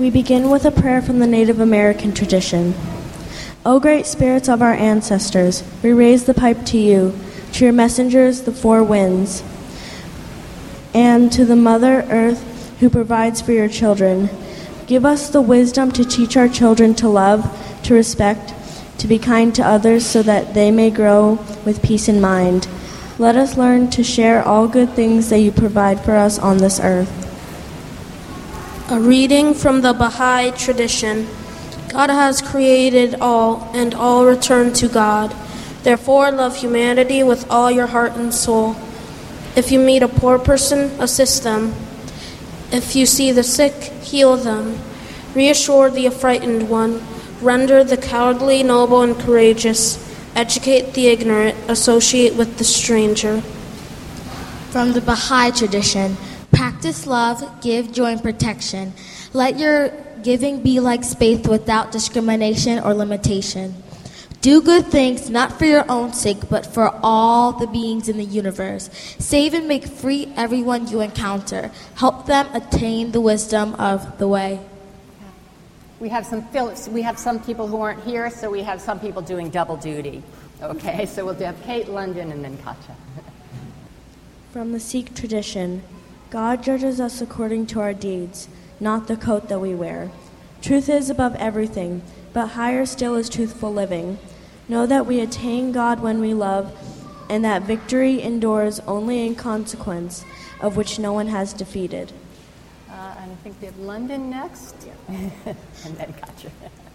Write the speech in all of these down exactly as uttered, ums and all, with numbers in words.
We begin with a prayer from the Native American tradition. O great spirits of our ancestors, we raise the pipe to you, to your messengers, the four winds, and to the Mother Earth who provides for your children. Give us the wisdom to teach our children to love, to respect, to be kind to others so that they may grow with peace in mind. Let us learn to share all good things that you provide for us on this earth. A reading from the Baha'i tradition. God has created all, and all return to God. Therefore, love humanity with all your heart and soul. If you meet a poor person, assist them. If you see the sick, heal them. Reassure the affrighted one. Render the cowardly noble and courageous. Educate the ignorant. Associate with the stranger. From the Baha'i tradition, practice love, give joy and protection. Let your giving be like faith without discrimination or limitation. Do good things not for your own sake, but for all the beings in the universe. Save and make free everyone you encounter. Help them attain the wisdom of the way. We have some we have some people who aren't here, so we have some people doing double duty. Okay, so we'll have Kate, London, and then Katja. From the Sikh tradition, God judges us according to our deeds, not the coat that we wear. Truth is above everything, but higher still is truthful living. Know that we attain God when we love, and that victory endures only in consequence, of which no one has defeated. Uh, and I think we have London next, and then Katja.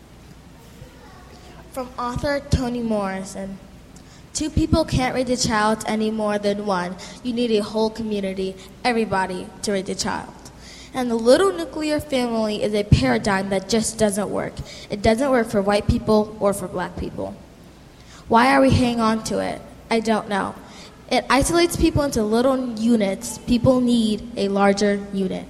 From author Toni Morrison. Two people can't raise a child any more than one. You need a whole community, everybody, to raise a child. And the little nuclear family is a paradigm that just doesn't work. It doesn't work for white people or for black people. Why are we hanging on to it? I don't know. It isolates people into little units. People need a larger unit.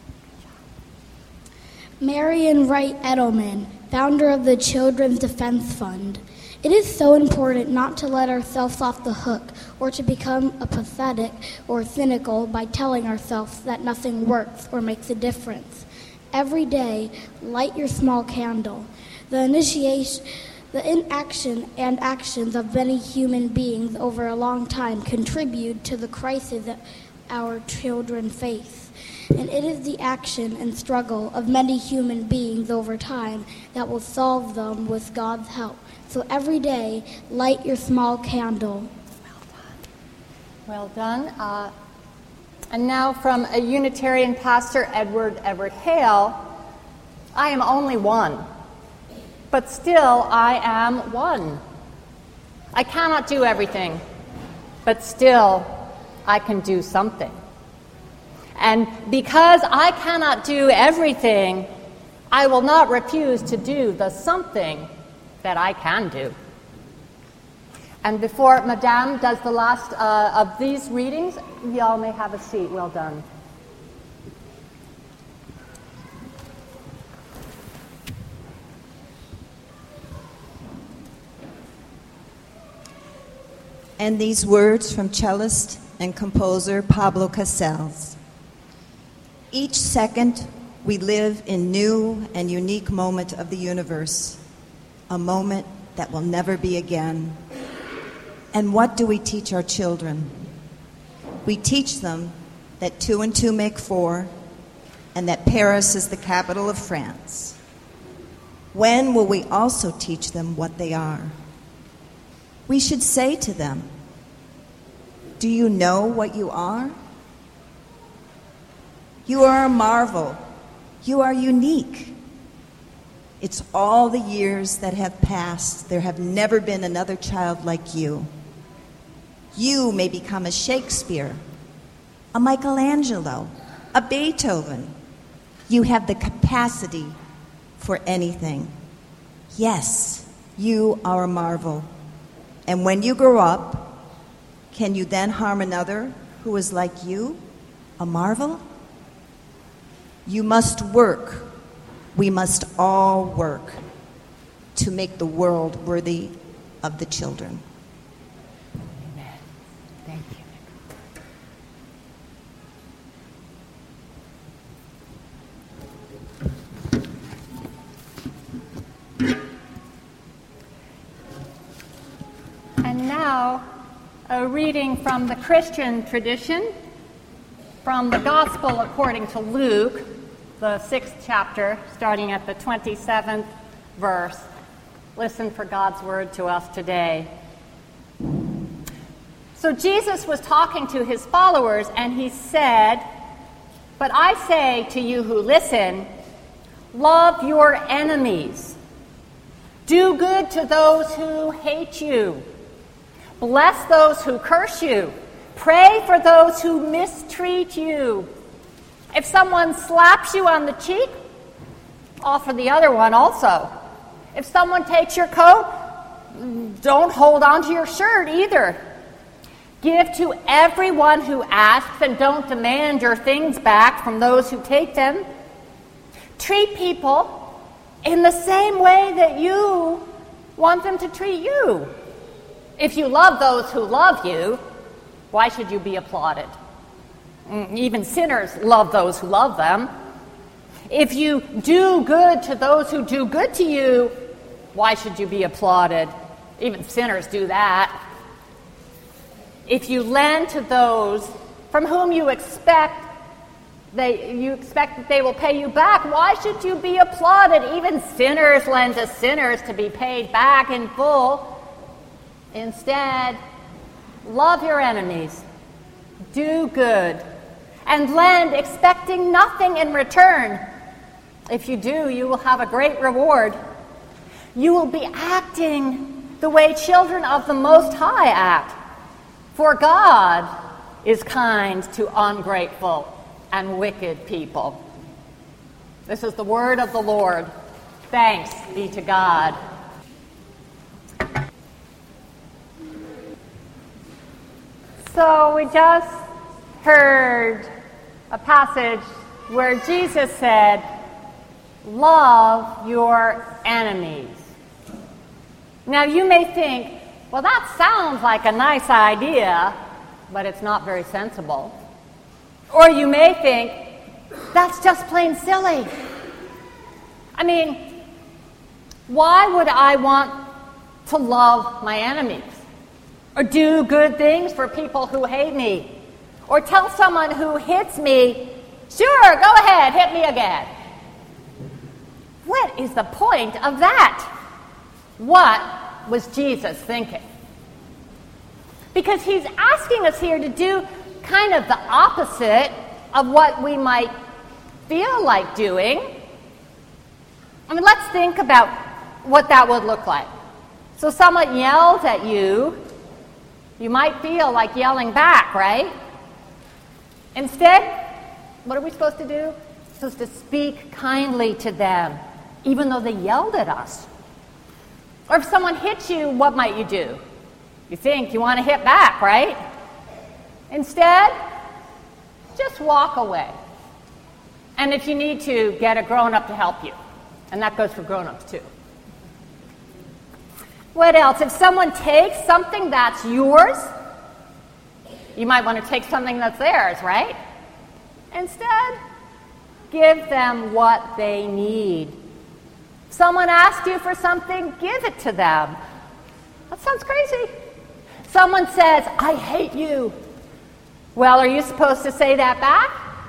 Marian Wright Edelman, founder of the Children's Defense Fund. It is so important not to let ourselves off the hook or to become apathetic or cynical by telling ourselves that nothing works or makes a difference. Every day, light your small candle. The initiation, the inaction and actions of many human beings over a long time contribute to the crisis that our children face. And it is the action and struggle of many human beings over time that will solve them with God's help. So every day, light your small candle. Well done. Uh, and now from a Unitarian pastor, Edward Everett Hale, I am only one, but still I am one. I cannot do everything, but still I can do something. And because I cannot do everything, I will not refuse to do the something that I can do. And before Madame does the last uh, of these readings, y'all may have a seat. Well done. And these words from cellist and composer Pablo Casals. Each second we live in new and unique moment of the universe, a moment that will never be again. And what do we teach our children? We teach them that two and two make four, and that Paris is the capital of France. When will we also teach them what they are? We should say to them, do you know what you are? You are a marvel. You are unique. It's all the years that have passed. There have never been another child like you. You may become a Shakespeare, a Michelangelo, a Beethoven. You have the capacity for anything. Yes, you are a marvel. And when you grow up, can you then harm another who is like you, a marvel? You must work. We must all work to make the world worthy of the children. Amen. Thank you. And now, a reading from the Christian tradition, from the Gospel according to Luke, the sixth chapter, starting at the twenty-seventh verse. Listen for God's word to us today. So Jesus was talking to his followers, and he said, "But I say to you who listen, love your enemies. Do good to those who hate you. Bless those who curse you. Pray for those who mistreat you. If someone slaps you on the cheek, offer the other one also. If someone takes your coat, don't hold on to your shirt either. Give to everyone who asks, and don't demand your things back from those who take them. Treat people in the same way that you want them to treat you. If you love those who love you, why should you be applauded? Even sinners love those who love them. If you do good to those who do good to you, why should you be applauded? Even sinners do that. If you lend to those from whom you expect they you expect that they will pay you back, why should you be applauded? Even sinners lend to sinners to be paid back in full. Instead, love your enemies, do good, and lend expecting nothing in return. If you do, you will have a great reward. You will be acting the way children of the Most High act. For God is kind to ungrateful and wicked people." This is the word of the Lord. Thanks be to God. So we just heard a passage where Jesus said, "Love your enemies." Now you may think, well, that sounds like a nice idea, but it's not very sensible. Or you may think, that's just plain silly. I mean, why would I want to love my enemies? Or do good things for people who hate me? Or tell someone who hits me, "Sure, go ahead, hit me again." What is the point of that? What was Jesus thinking? Because he's asking us here to do kind of the opposite of what we might feel like doing. I mean, let's think about what that would look like. So someone yells at you, you might feel like yelling back, right? Instead, what are we supposed to do? We're supposed to speak kindly to them, even though they yelled at us. Or if someone hits you, what might you do? You think you want to hit back, right? Instead, just walk away. And if you need to, get a grown-up to help you. And that goes for grown-ups too. What else? If someone takes something that's yours, you might want to take something that's theirs, right? Instead, give them what they need. If someone asks you for something, give it to them. That sounds crazy. Someone says, "I hate you." Well, are you supposed to say that back?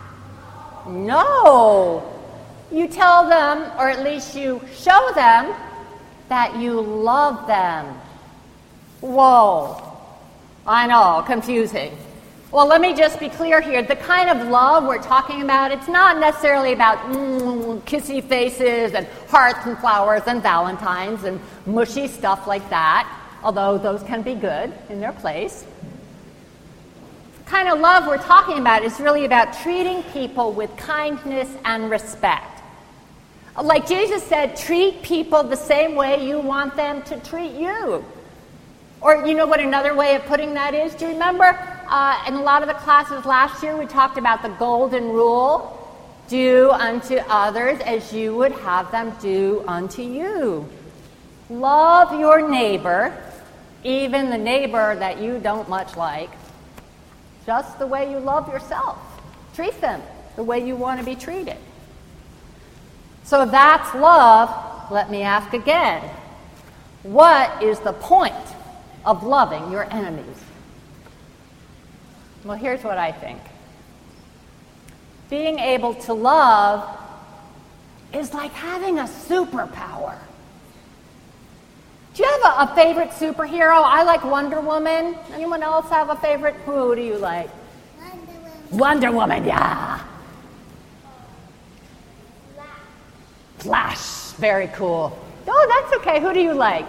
No. You tell them, or at least you show them, that you love them. Whoa. I know, confusing. Well, let me just be clear here. The kind of love we're talking about, it's not necessarily about mm, kissy faces and hearts and flowers and valentines and mushy stuff like that, although those can be good in their place. The kind of love we're talking about is really about treating people with kindness and respect. Like Jesus said, treat people the same way you want them to treat you. Or you know what another way of putting that is? Do you remember uh, in a lot of the classes last year we talked about the golden rule? Do unto others as you would have them do unto you. Love your neighbor, even the neighbor that you don't much like, just the way you love yourself. Treat them the way you want to be treated. So that's love. let me ask again. What is the point of loving your enemies? Well, here's what I think. Being able to love is like having a superpower. Do you have a, a favorite superhero? I like Wonder Woman. Anyone else have a favorite? Who do you like? Wonder Woman. Wonder Woman, yeah. Flash. Flash, very cool. Oh, that's okay. Who do you like?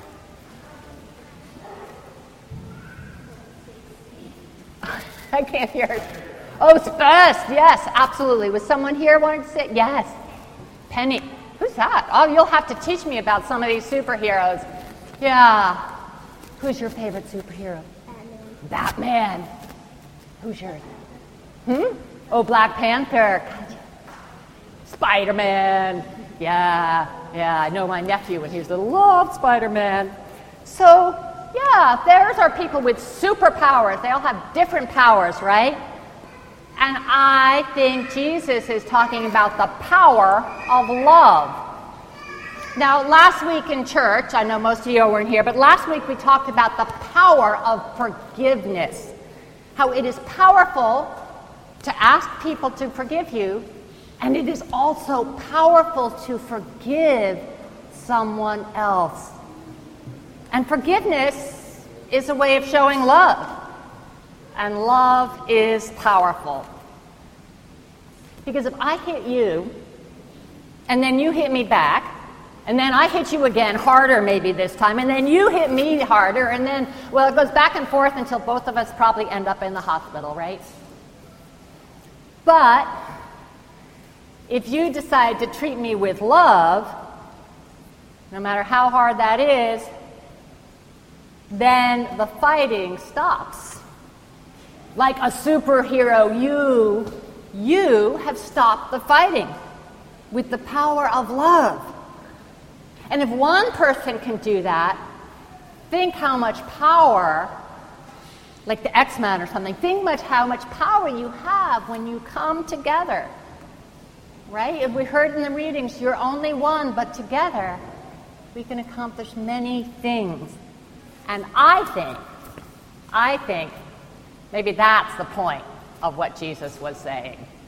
I can't hear it. Oh, Spurs, yes, absolutely. Was someone here wanting to say? Yes. Penny. Who's that? Oh, you'll have to teach me about some of these superheroes. Yeah. Who's your favorite superhero? Batman. Batman. Who's yours? Hmm? Oh, Black Panther. Spider-Man. Yeah, yeah, I know my nephew when he was little, loved Spider-Man. So, yeah, there's our people with superpowers. They all have different powers, right? And I think Jesus is talking about the power of love. Now, last week in church, I know most of you weren't here, but last week we talked about the power of forgiveness. How it is powerful to ask people to forgive you, and it is also powerful to forgive someone else. And forgiveness is a way of showing love. And love is powerful. Because if I hit you, and then you hit me back, and then I hit you again, harder maybe this time, and then you hit me harder, and then, well, it goes back and forth until both of us probably end up in the hospital, right? But if you decide to treat me with love, no matter how hard that is, then the fighting stops. Like a superhero, you, you have stopped the fighting with the power of love. And if one person can do that, think how much power, like the X-Men or something, think much how much power you have when you come together. Right? If we heard in the readings, you're only one, but together we can accomplish many things. And I think, I think, maybe that's the point of what Jesus was saying.